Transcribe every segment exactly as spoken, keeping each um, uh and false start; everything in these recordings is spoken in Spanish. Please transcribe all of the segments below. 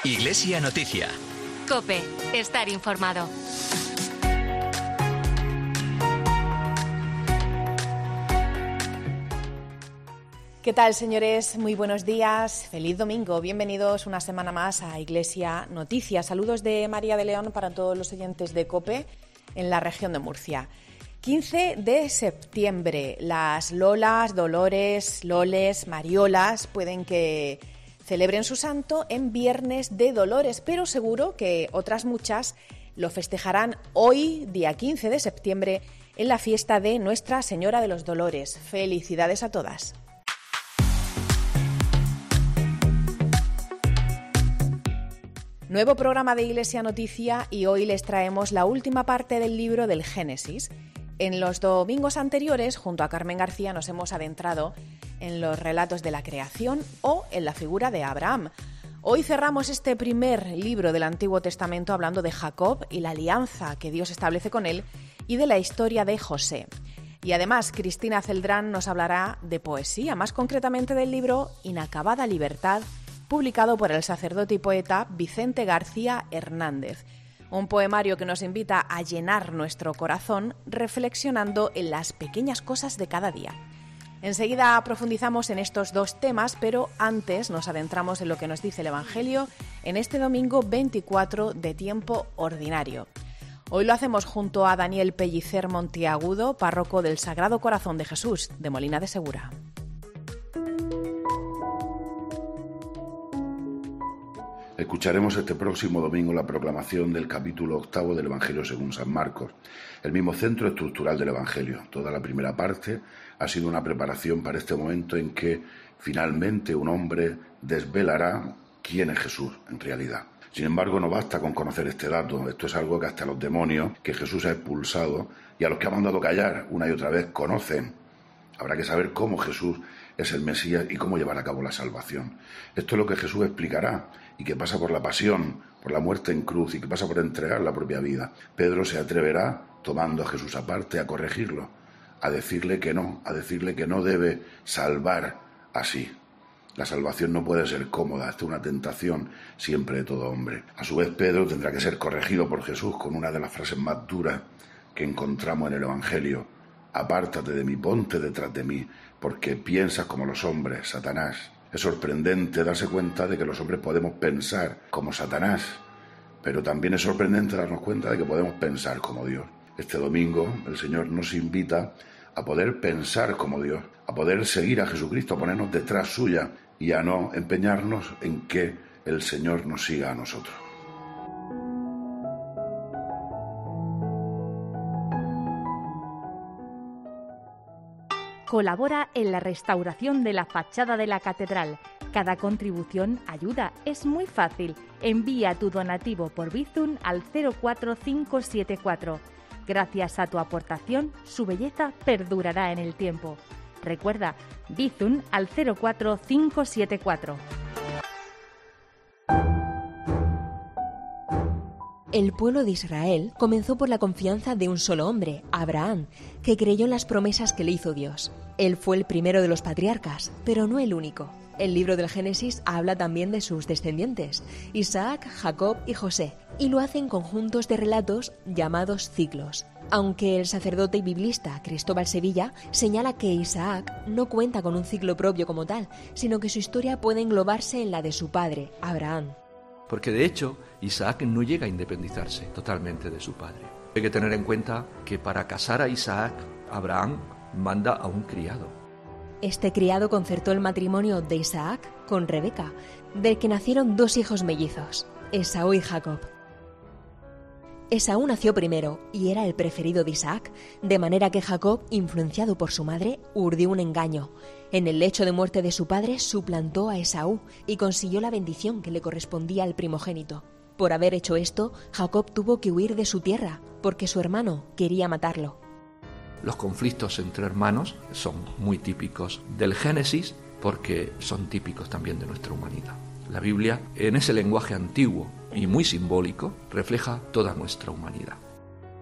Iglesia Noticia. COPE. Estar informado. ¿Qué tal, señores? Muy buenos días. Feliz domingo. Bienvenidos una semana más a Iglesia Noticia. Saludos de María de León para todos los oyentes de COPE en la región de Murcia. quince de septiembre. Las Lolas, Dolores, Loles, Mariolas pueden que celebren su santo en Viernes de Dolores, pero seguro que otras muchas lo festejarán hoy, día quince de septiembre, en la fiesta de Nuestra Señora de los Dolores. Felicidades a todas. Nuevo programa de Iglesia Noticia y hoy les traemos la última parte del libro del Génesis. En los domingos anteriores, junto a Carmen García, nos hemos adentrado en los relatos de la creación o en la figura de Abraham. Hoy cerramos este primer libro del Antiguo Testamento hablando de Jacob y la alianza que Dios establece con él y de la historia de José. Y además, Cristina Celdrán nos hablará de poesía, más concretamente del libro Inacabada Libertad, publicado por el sacerdote y poeta Vicente García Hernández. Un poemario que nos invita a llenar nuestro corazón reflexionando en las pequeñas cosas de cada día. Enseguida profundizamos en estos dos temas, pero antes nos adentramos en lo que nos dice el Evangelio en este domingo veinticuatro de tiempo ordinario. Hoy lo hacemos junto a Daniel Pellicer Montiagudo, párroco del Sagrado Corazón de Jesús de Molina de Segura. Escucharemos este próximo domingo la proclamación del capítulo octavo del Evangelio según San Marcos, el mismo centro estructural del Evangelio. Toda la primera parte ha sido una preparación para este momento en que finalmente un hombre desvelará quién es Jesús en realidad. Sin embargo, no basta con conocer este dato. Esto es algo que hasta los demonios que Jesús ha expulsado y a los que ha mandado callar una y otra vez conocen. Habrá que saber cómo Jesús es el Mesías y cómo llevar a cabo la salvación. Esto es lo que Jesús explicará y que pasa por la pasión, por la muerte en cruz y que pasa por entregar la propia vida. Pedro se atreverá, tomando a Jesús aparte, a corregirlo, a decirle que no, a decirle que no debe salvar así. La salvación no puede ser cómoda, esta es una tentación siempre de todo hombre. A su vez, Pedro tendrá que ser corregido por Jesús con una de las frases más duras que encontramos en el Evangelio. Apártate de mí, ponte detrás de mí, porque piensas como los hombres, Satanás. Es sorprendente darse cuenta de que los hombres podemos pensar como Satanás, pero también es sorprendente darnos cuenta de que podemos pensar como Dios. Este domingo el Señor nos invita a poder pensar como Dios, a poder seguir a Jesucristo, a ponernos detrás suya y a no empeñarnos en que el Señor nos siga a nosotros. Colabora en la restauración de la fachada de la catedral. Cada contribución ayuda, es muy fácil. Envía tu donativo por Bizum al cero cuatro cinco siete cuatro. Gracias a tu aportación, su belleza perdurará en el tiempo. Recuerda, Bizum al cero cuatro cinco siete cuatro. El pueblo de Israel comenzó por la confianza de un solo hombre, Abraham, que creyó en las promesas que le hizo Dios. Él fue el primero de los patriarcas, pero no el único. El libro del Génesis habla también de sus descendientes, Isaac, Jacob y José, y lo hace en conjuntos de relatos llamados ciclos. Aunque el sacerdote y biblista Cristóbal Sevilla señala que Isaac no cuenta con un ciclo propio como tal, sino que su historia puede englobarse en la de su padre, Abraham. Porque de hecho, Isaac no llega a independizarse totalmente de su padre. Hay que tener en cuenta que para casar a Isaac, Abraham manda a un criado. Este criado concertó el matrimonio de Isaac con Rebeca, del que nacieron dos hijos mellizos, Esaú y Jacob. Esaú nació primero y era el preferido de Isaac, de manera que Jacob, influenciado por su madre, urdió un engaño. En el lecho de muerte de su padre suplantó a Esaú y consiguió la bendición que le correspondía al primogénito. Por haber hecho esto, Jacob tuvo que huir de su tierra, porque su hermano quería matarlo. Los conflictos entre hermanos son muy típicos del Génesis, porque son típicos también de nuestra humanidad. La Biblia, en ese lenguaje antiguo y muy simbólico, refleja toda nuestra humanidad.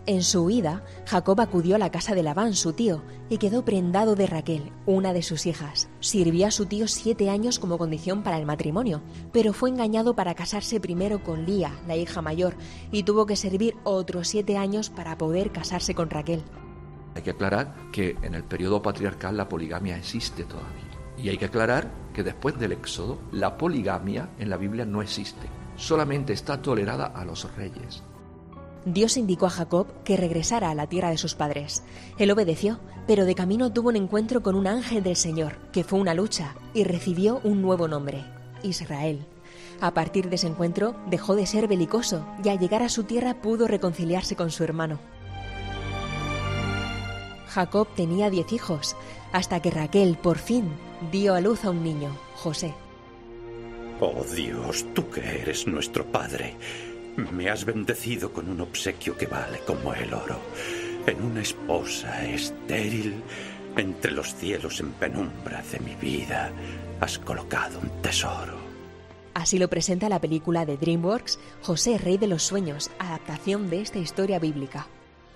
En su huida, Jacob acudió a la casa de Labán, su tío, y quedó prendado de Raquel, una de sus hijas. Sirvió a su tío siete años como condición para el matrimonio, pero fue engañado para casarse primero con Lía, la hija mayor, y tuvo que servir otros siete años para poder casarse con Raquel. Hay que aclarar que en el periodo patriarcal la poligamia existe todavía. Y hay que aclarar que después del Éxodo, la poligamia en la Biblia no existe. Solamente está tolerada a los reyes. Dios indicó a Jacob que regresara a la tierra de sus padres. Él obedeció, pero de camino tuvo un encuentro con un ángel del Señor, que fue una lucha, y recibió un nuevo nombre, Israel. A partir de ese encuentro dejó de ser belicoso y al llegar a su tierra pudo reconciliarse con su hermano. Jacob tenía diez hijos, hasta que Raquel, por fin, dio a luz a un niño, José. Oh Dios, tú que eres nuestro Padre, me has bendecido con un obsequio que vale como el oro. En una esposa estéril, entre los cielos en penumbra de mi vida, has colocado un tesoro. Así lo presenta la película de DreamWorks, José, Rey de los Sueños, adaptación de esta historia bíblica.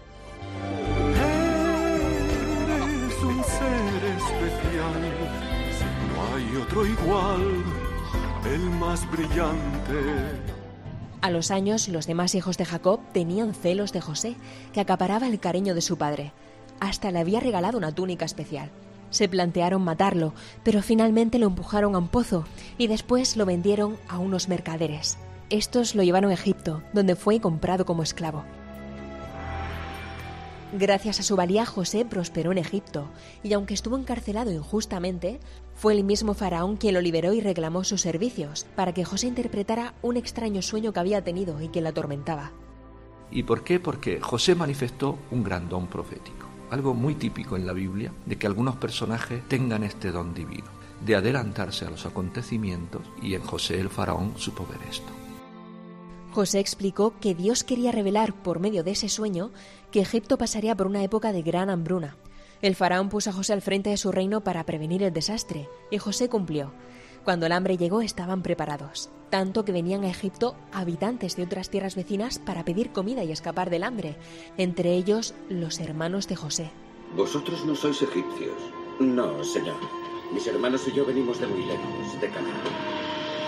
Eres un ser especial, no hay otro igual, el más brillante. A los años, los demás hijos de Jacob tenían celos de José, que acaparaba el cariño de su padre. Hasta le había regalado una túnica especial. Se plantearon matarlo, pero finalmente lo empujaron a un pozo y después lo vendieron a unos mercaderes. Estos lo llevaron a Egipto, donde fue comprado como esclavo. Gracias a su valía, José prosperó en Egipto, y aunque estuvo encarcelado injustamente, fue el mismo faraón quien lo liberó y reclamó sus servicios, para que José interpretara un extraño sueño que había tenido y que lo atormentaba. ¿Y por qué? Porque José manifestó un gran don profético, algo muy típico en la Biblia, de que algunos personajes tengan este don divino, de adelantarse a los acontecimientos, y en José el faraón supo ver esto. José explicó que Dios quería revelar por medio de ese sueño que Egipto pasaría por una época de gran hambruna. El faraón puso a José al frente de su reino para prevenir el desastre, y José cumplió. Cuando el hambre llegó estaban preparados, tanto que venían a Egipto habitantes de otras tierras vecinas para pedir comida y escapar del hambre, entre ellos los hermanos de José. ¿Vosotros no sois egipcios? No, señor. Mis hermanos y yo venimos de muy lejos, de Canaán.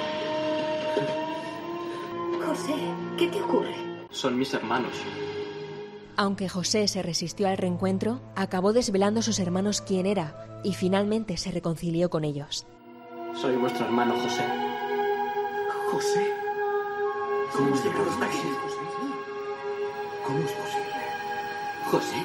José, ¿qué te ocurre? Son mis hermanos. Aunque José se resistió al reencuentro, acabó desvelando a sus hermanos quién era y finalmente se reconcilió con ellos. Soy vuestro hermano José. ¿José? ¿Cómo os llegado hasta aquí? ¿Cómo es posible? José.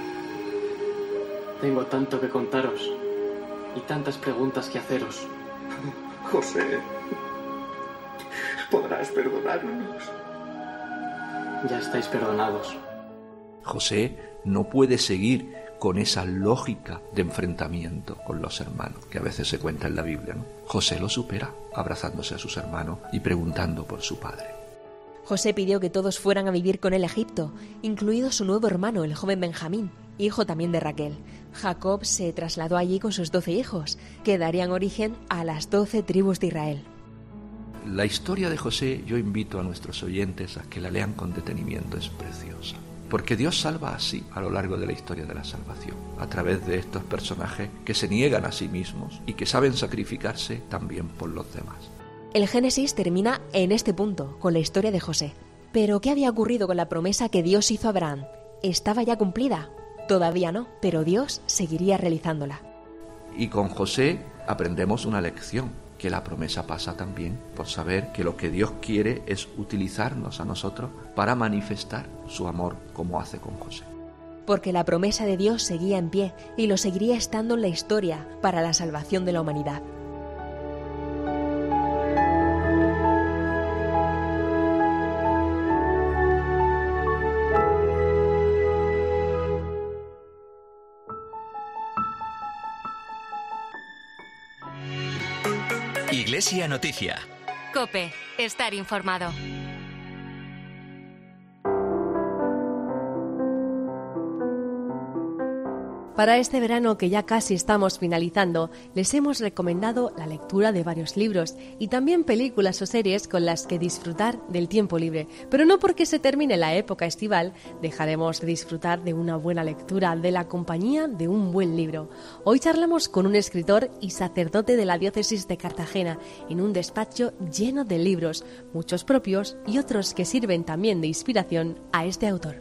Tengo tanto que contaros y tantas preguntas que haceros. José, ¿podrás perdonarnos? Ya estáis perdonados. José no puede seguir con esa lógica de enfrentamiento con los hermanos, que a veces se cuenta en la Biblia, ¿no? José lo supera, abrazándose a sus hermanos y preguntando por su padre. José pidió que todos fueran a vivir con él a Egipto, incluido su nuevo hermano, el joven Benjamín, hijo también de Raquel. Jacob se trasladó allí con sus doce hijos, que darían origen a las doce tribus de Israel. La historia de José, yo invito a nuestros oyentes a que la lean con detenimiento, es preciosa. Porque Dios salva así a lo largo de la historia de la salvación, a través de estos personajes que se niegan a sí mismos y que saben sacrificarse también por los demás. El Génesis termina en este punto, con la historia de José. Pero, ¿qué había ocurrido con la promesa que Dios hizo a Abraham? ¿Estaba ya cumplida? Todavía no, pero Dios seguiría realizándola. Y con José aprendemos una lección, que la promesa pasa también por saber que lo que Dios quiere es utilizarnos a nosotros para manifestar su amor como hace con José. Porque la promesa de Dios seguía en pie y lo seguiría estando en la historia para la salvación de la humanidad. Iglesia Noticia. COPE. Estar informado. Para este verano que ya casi estamos finalizando, les hemos recomendado la lectura de varios libros y también películas o series con las que disfrutar del tiempo libre. Pero no porque se termine la época estival, dejaremos de disfrutar de una buena lectura, de la compañía de un buen libro. Hoy charlamos con un escritor y sacerdote de la diócesis de Cartagena en un despacho lleno de libros, muchos propios y otros que sirven también de inspiración a este autor.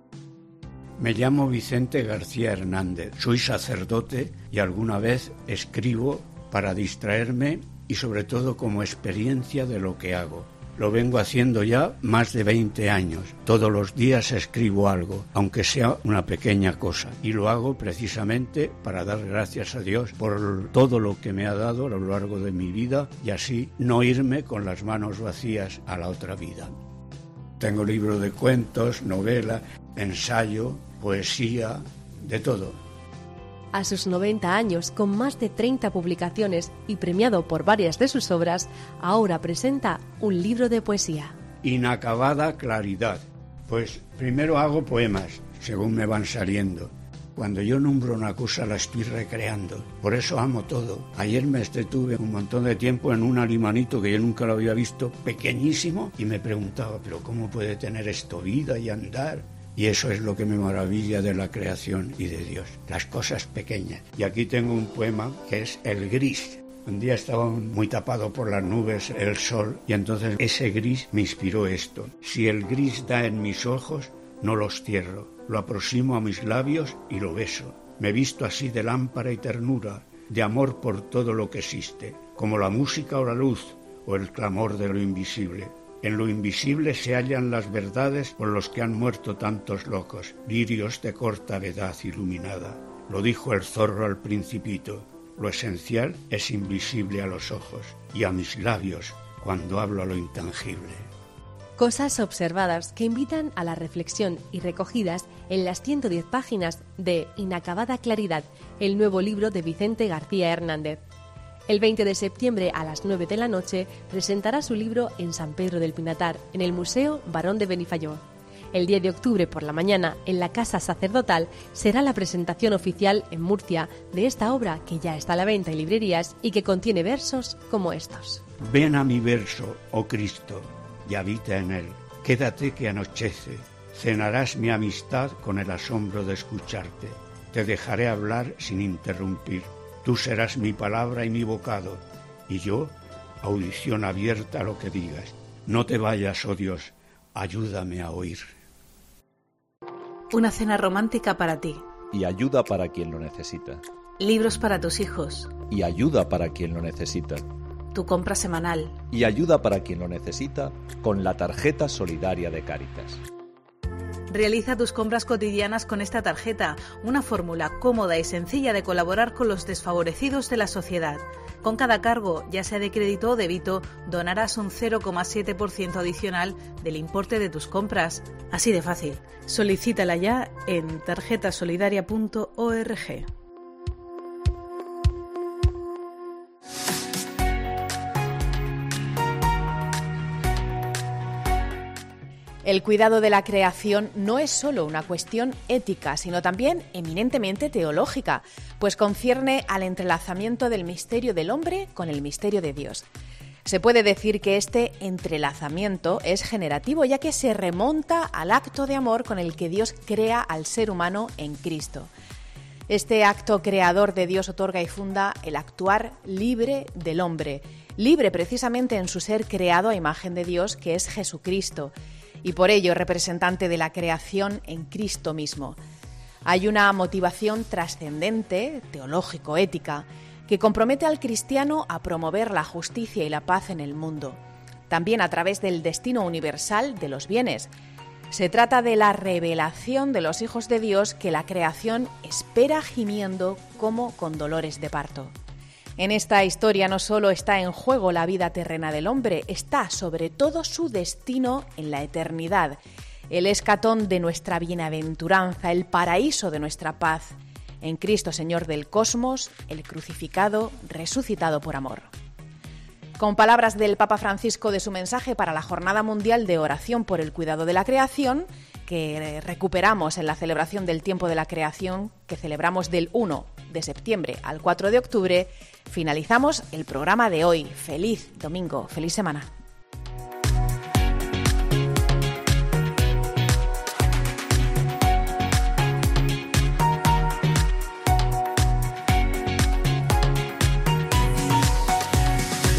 Me llamo Vicente García Hernández, soy sacerdote y alguna vez escribo para distraerme y sobre todo como experiencia de lo que hago. Lo vengo haciendo ya más de veinte años. Todos los días escribo algo, aunque sea una pequeña cosa. Y lo hago precisamente para dar gracias a Dios por todo lo que me ha dado a lo largo de mi vida y así no irme con las manos vacías a la otra vida. Tengo libros de cuentos, novela, ensayo, poesía, de todo. A sus noventa años, con más de treinta publicaciones y premiado por varias de sus obras, ahora presenta un libro de poesía. Inacabada claridad. Pues primero hago poemas, según me van saliendo. Cuando yo nombro una cosa la estoy recreando. Por eso amo todo. Ayer me detuve un montón de tiempo en un alimanito que yo nunca lo había visto, pequeñísimo, y me preguntaba, ¿pero cómo puede tener esto vida y andar? Y eso es lo que me maravilla de la creación y de Dios, las cosas pequeñas. Y aquí tengo un poema que es El gris. Un día estaba muy tapado por las nubes, el sol, y entonces ese gris me inspiró esto. Si el gris da en mis ojos, no los cierro, lo aproximo a mis labios y lo beso. Me visto así de lámpara y ternura, de amor por todo lo que existe, como la música o la luz, o el clamor de lo invisible. En lo invisible se hallan las verdades por los que han muerto tantos locos, lirios de corta edad iluminada. Lo dijo el zorro al principito, lo esencial es invisible a los ojos y a mis labios cuando hablo a lo intangible. Cosas observadas que invitan a la reflexión y recogidas en las ciento diez páginas de Inacabada claridad, el nuevo libro de Vicente García Hernández. El veinte de septiembre a las nueve de la noche presentará su libro en San Pedro del Pinatar, en el Museo Barón de Benifayó. El diez de octubre por la mañana, en la Casa Sacerdotal, será la presentación oficial en Murcia de esta obra que ya está a la venta en librerías y que contiene versos como estos. Ven a mi verso, oh Cristo, y habita en él. Quédate que anochece, cenarás mi amistad con el asombro de escucharte. Te dejaré hablar sin interrumpir. Tú serás mi palabra y mi bocado, y yo, audición abierta a lo que digas. No te vayas, oh Dios, ayúdame a oír. Una cena romántica para ti. Y ayuda para quien lo necesita. Libros para tus hijos. Y ayuda para quien lo necesita. Tu compra semanal. Y ayuda para quien lo necesita con la tarjeta solidaria de Cáritas. Realiza tus compras cotidianas con esta tarjeta, una fórmula cómoda y sencilla de colaborar con los desfavorecidos de la sociedad. Con cada cargo, ya sea de crédito o débito, donarás un cero coma siete por ciento adicional del importe de tus compras. Así de fácil. Solicítala ya en tarjeta solidaria punto org. El cuidado de la creación no es solo una cuestión ética, sino también eminentemente teológica, pues concierne al entrelazamiento del misterio del hombre con el misterio de Dios. Se puede decir que este entrelazamiento es generativo, ya que se remonta al acto de amor con el que Dios crea al ser humano en Cristo. Este acto creador de Dios otorga y funda el actuar libre del hombre, libre precisamente en su ser creado a imagen de Dios, que es Jesucristo, y por ello representante de la creación en Cristo mismo. Hay una motivación trascendente, teológico-ética, que compromete al cristiano a promover la justicia y la paz en el mundo, también a través del destino universal de los bienes. Se trata de la revelación de los hijos de Dios que la creación espera gimiendo como con dolores de parto. En esta historia no solo está en juego la vida terrena del hombre, está sobre todo su destino en la eternidad, el escatón de nuestra bienaventuranza, el paraíso de nuestra paz, en Cristo Señor del cosmos, el crucificado, resucitado por amor. Con palabras del Papa Francisco de su mensaje para la Jornada Mundial de Oración por el Cuidado de la Creación, que recuperamos en la celebración del tiempo de la creación, que celebramos del uno de septiembre al cuatro de octubre, finalizamos el programa de hoy. Feliz domingo, feliz semana.